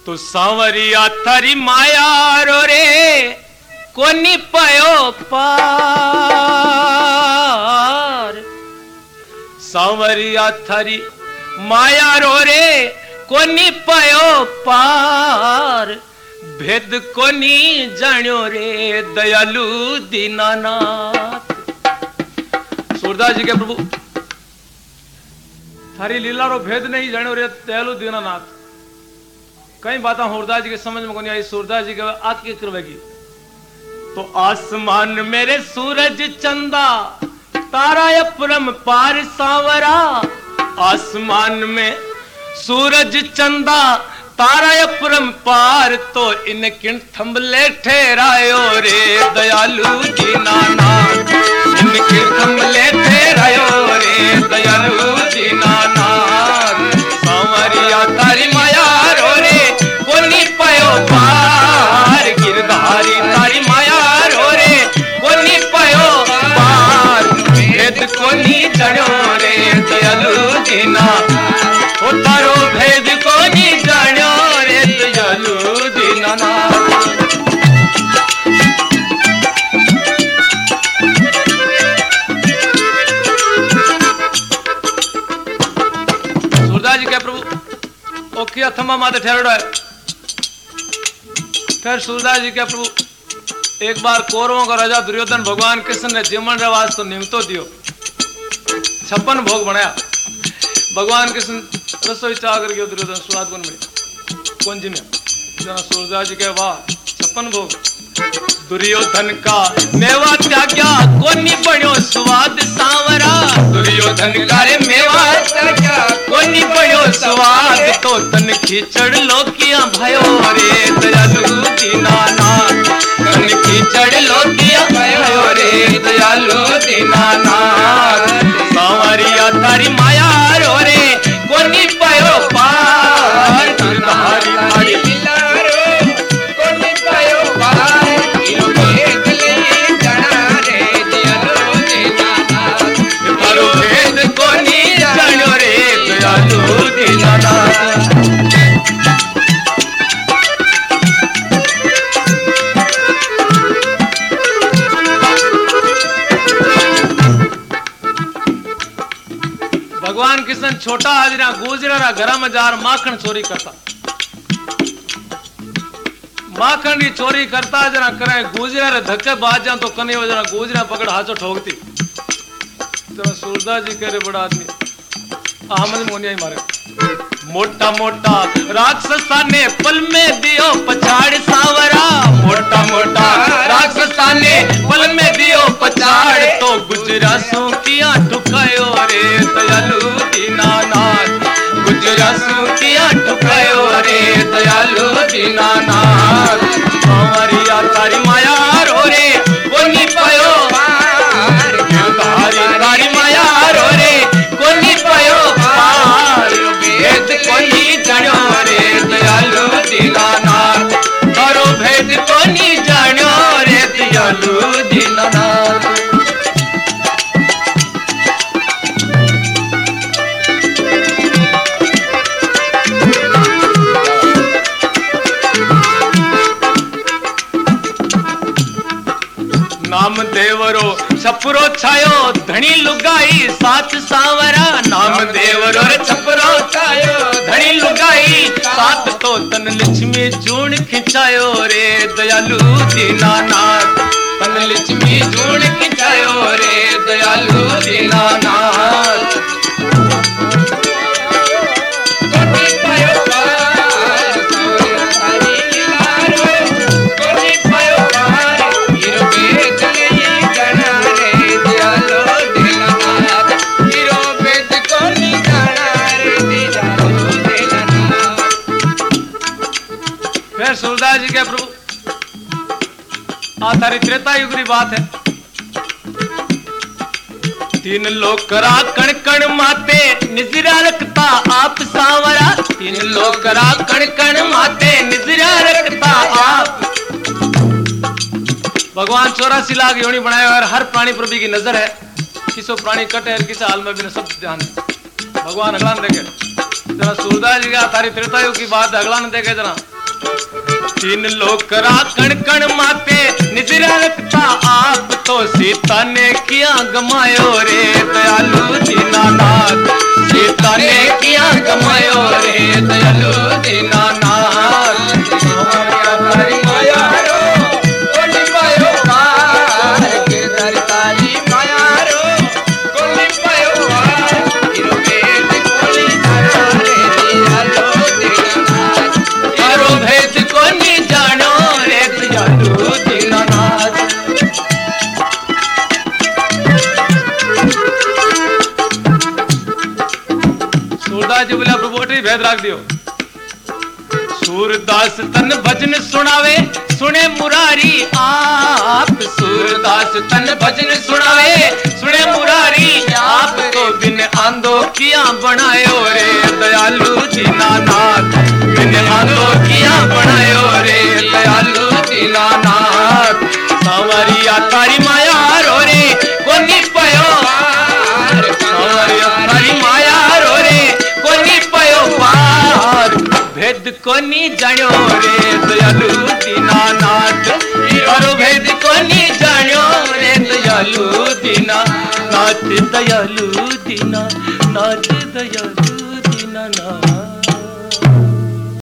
तो सांवरिया थारी माया रो रे कोनी पायो पार। सांवरिया थारी माया रो रे कोनी पायो पार। भेद कोनी जान्यो रे दयालु दीनानाथ। सूरदास जी के प्रभु थारी लीला रो भेद नहीं जान्यो रे दयालु दीनानाथ। कई बातें सूरदास जी के समझ में नहीं आई। सूरदास जी के आके करवेगी तो आसमान मेरे सूरज चंदा तारा परम पार सांवरा। आसमान में सूरज चंदा तारा परम पार। तो इन किन थंबले ठहरायो रे दयालु दीनानाथ। इन किन थंबले ठहरायो रे दयालु दीनानाथ। सांवरिया तारी माया रो रे कोनी पायो पार। गिरधारी तारी माया रो रे कोनी पायो पार। भेद कोनी जान्यो रे दयालु दीनानाथ। ओ तारो भेद कोनी जान्यो रे दयालु दीनानाथ। सूरदास जी के प्रभु ओखिया थम्मा माते ठहरड़ो है। फिर सूरदास जी के प्रभु एक बार कौरवों का राजा दुर्योधन भगवान कृष्ण ने जीवन रवाज तो निमतो दियो। 56 भोग बनाया। भगवान कृष्ण रसोई चाह कर गयो दुर्योधन स्वाद कौन बने कौन जी में जना सूरदास जी के वाह 56 भोग। दुर्योधन का मेवा त्याग्या कोनी बण्यो स्वाद सांवरा। दुर्योधन का रे मेवा त्याग्या कोनी बण्यो स्वाद। तो तन खींचड़ लोकिया भयो रे दयालु दीनानाथ। तन खींचड़ लोकिया भयो रे दयालु दीनानाथ। सांवरिया तारी माया रो रे कोनी पायो पार। गिरधारी तारी लीला रो कोनी पायो पार। इनो भेद ले जाना रे दयालु दीनानाथ। तारो भेद कोनी जान्यो रे दयालु दीनानाथ। भगवान कृष्ण छोटा हाजरा गुजरा घर में जार माखन चोरी करता। माखन की चोरी करता जना करे गुजरा रे धक्के बाजा तो कने जना गुजरा पकड़ हाथों ठोकती। तो सूरदास जी कह रहे बड़ा आदमी अहमद मोनिया ही मारे। मोटा मोटा राक्षसा ने पल में दियो पछाड़ सांवरा। मोटा मोटा राक्षसा ने पल में दियो पछाड़। तो गुजरा सो किया ठुकायो रे दयालु दीनानाथ। गुजरा सो किया ठुकायो रे दयालु दीनानाथ। सांवरिया तारी माया रो रे कोनी पायो पार। गिरधारी तारी माया रो रे कोनी पायो पार। भेद कोनी जान्यो रे दयालु दीनानाथ। तारो भेद कोनी जान्यो रे दयालु दीनानाथ। नाम देवरो छपरो छायो धनी लुगाई साथ सांवरा। नाम देवरो छपरो छायो धनी लुगाई साथ। तो तन लक्ष्मी जून खिंचायो रे दयालु दीनानाथ। तन लक्ष्मी जून खिंचायो रे दयालु दीनानाथ। सूरदास जी के प्रभु आधारी त्रेता युग की बात है। 3 लोग करा कण कण माते निजरा रखता आप सांवरा। 3 लोग करा कण कण माते निजरा रखता आप। भगवान 84 लाख योनि बनाए और हर प्राणी पर भी की नजर है। किसो प्राणी कटे और किसी हाल में भी सब ध्यान भगवान अगला न देखे। जना सूरदास जी का तारी त्रेता युग की बात अगला न देखे। जना तीन लोग करा कण कण माते निजरा रखता आप तो सीता ने किया गमायो रे दयालु दीनानाथ सीता ने किया गमायो रे दयालु दीनानाथ हमारी माया रो कोनी पायो पार के दरकारी माया रो कोनी पायो पार इरो भेद कोनी जानो रे दयालु दीनानाथ इरो भेद कोनी जानो रे दयालु दीनानाथ सूरदास जी बोला प्रभु अटे भेद राख दियो। सूरदास तन भजन सुनावे सुने मुरारी आप सूरदास तन भजन सुनावे सुने मुरारी आप तो बिन आंधो किया बनायो रे दयालु दीनानाथ बिन आंधो किया बनायो रे दयालु दीनानाथ सावरिया तारी माया रो रे कोनी पयो सावरिया तारी माया रो रे कोनी पयो पार भेद कोनी जान्यो रे दयालु दीनानाथ इरो भेद कोनी जान्यो रे दयालु दीनानाथ दयालु दीनानाथ दयालु दीनानाथ